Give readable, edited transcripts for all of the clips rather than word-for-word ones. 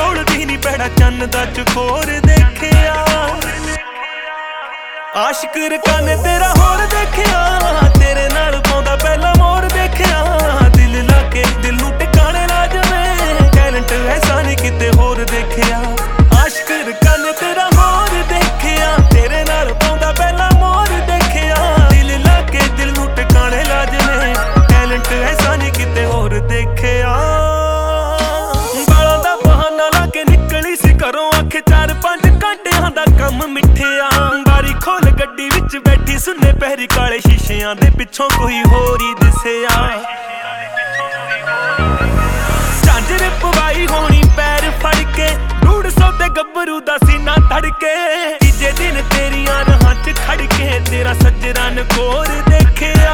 ਡੋਲਦੀ ਨੀ ਪੈੜਾ ਚੰਨ ਦਾ ਚਕੋਰ ਦੇਖਿਆ। ਆਸ਼ਿਕ ਰਕਾਂ ਨੇ ਤੇਰਾ ਹੋਰ ਦੇਖਿਆ, ਤੇਰੇ ਨਾਲ ਪਾਉਂਦਾ ਪਹਿਲਾਂ ਮੋਰ ਦੇਖਿਆ। ਦਿਲ ਲਾ ਕੇ ਦਿਲ ਨੂੰ ਟਿਕਾਣੇ ਲਾ ਜਾਵੇਂ, ਟੈਲੈਂਟ ਐਸਾ ਨਹੀਂ ਕਿਤੇ ਹੋਰ ਦੇਖਿਆ। ਆਸ਼ਿਕ ਰਕਾਂ ਨੇ ਤੇਰਾ ਹੋਰ ਦੇਖਿਆ, ਤੇਰੇ ਨਾਲ ਪਾਉਂਦਾ ਪਹਿਲਾਂ ਮੋਰ ਦੇਖਿਆ। ਦਿਲ ਲਾ ਕੇ ਦਿਲ ਨੂੰ ਟਿਕਾਣੇ ਲਾ ਜਾਵੇਂ, ਟੈਲੈਂਟ ਐਸਾ ਨਹੀਂ ਕਿਤੇ ਹੋਰ ਦੇਖਿਆ। ਬਾਲਾਂ ਦਾ ਬਹਾਨਾ ਲਾ ਕੇ ਨਿਕਲੀ ਸੀ ਘਰੋਂ, ਆਖੇ 4-5 ਘੰਟਿਆਂ ਦਾ ਕੰਮ ਮਿੱਠਿਆ। ਬਾਰੀ ਖੋਲ ਗੱਡੀ ਵਿੱਚ ਬੈਠੀ ਸੁੰਨੇ ਪਹਿਰੀ, ਕਾਲੇ ਸ਼ੀਸ਼ਿਆਂ ਦੇ ਪਿੱਛੋਂ ਕੋਈ ਹੋਰ ਹੀ ਦਿਸਿਆ। ਝਾਂਜਰ ਪਵਾਈ ਹੋਣੀ ਪੈਰ ਫੜ ਕੇ, 150 ਤੇ ਗੱਭਰੂ ਦਾ ਸੀਨਾ ਧੜਕੇ। ਤੀਜੇ ਦਿਨ ਤੇਰੀਆਂ ਰਾਹਾਂ 'ਚ ਖੜ ਕੇ ਤੇਰਾ ਸੱਜਰਾਂ ਨਕੋਰ ਦੇਖਿਆ।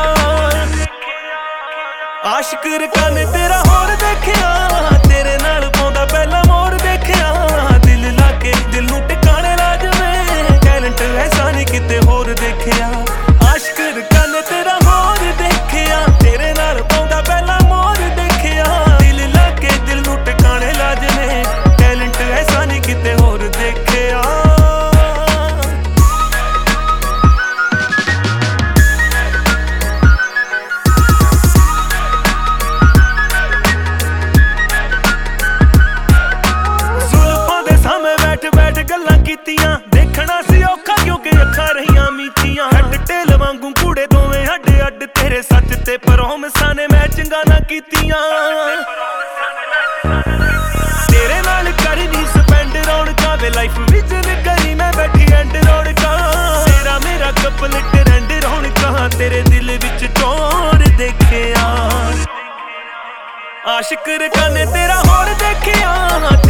ਆਸ਼ਿਕ ਰਕਾਂ ਨੇ ਤੇਰਾ ਹੋਰ ਦੇਖਿਆ, ਤੇਰੇ ਨਾਲ ਪਾਉਂਦਾ ਪਹਿਲਾਂ ਮੋਰ ਦੇਖਿਆ। ਦਿਲ ਲਾ ਕੇ ਦਿਲ ਨੂੰ ਟਿਕਾਣੇ ਲਾ ਜਾਵੇਂ, ਟੈਲੈਂਟ ਐਸਾ ਨਹੀਂ ਕਿਤੇ ਹੋਰ ਦੇਖਿਆ। ਆਸ਼ਿਕ ਰਕਾਂ ਨੇ ਤੇਰਾ ਹੋਰ ਦੇਖਿਆ, ਤੇਰੇ ਨਾਲ ਪਾਉਂਦਾ ਪਹਿਲਾਂ ਮੋਰ ਦੇਖਿਆ। ਦਿਲ ਲਾ ਕੇ ਦਿਲ ਨੂੰ ਟਿਕਾਣੇ ਲਾ ਜਾਵੇਂ, ਟੈਲੈਂਟ ਐਸਾ ਨਹੀਂ ਕਿਤੇ ਹੋਰ ਦੇਖਿਆ। ਬੈਠ ਗੱਲਾਂ ਕੀਤੀਆਂ, ਦੇਖਣਾ ਸੀ ਔਖਾ ਕਿਉਂਕਿ ਅੱਖਾਂ ਰਹੀਆਂ ਮੀਚੀਆਂ। ਹੱਡ ਢੇਲ ਵਾਂਗੂ ਕੂੜੇ ਦੋਵੇਂ ਹੱਡ ਅੱਡ, ਤੇਰੇ ਸੱਚ ਤੇ ਪ੍ਰੋਮਿਸਾਂ ਨੇ ਮੈਚਿੰਗਾਂ ਨਾ ਕੀਤੀਆਂ। ਤੇਰੇ ਨਾਲ ਕਰਨੀ ਸਪੈਂਡ ਰੌਣਕਾਂ ਵੇ, ਲਾਈਫ ਵਿਜ਼ਨ ਕਰੀ ਮੈਂ ਬੈਠੀ ਐਂਡ ਰੌਣਕਾਂ। ਤੇਰਾ ਮੇਰਾ ਕਪਲ ਟਰੈਂਡ ਰੌਣਕਾਂ, ਤੇਰੇ ਦਿਲ ਵਿੱਚ ਚੋਰ ਦੇਖਿਆ। ਆਸ਼ਿਕ ਰਕਾਂ ਨੇ ਤੇਰਾ ਹੋਰ ਦੇਖਿਆ,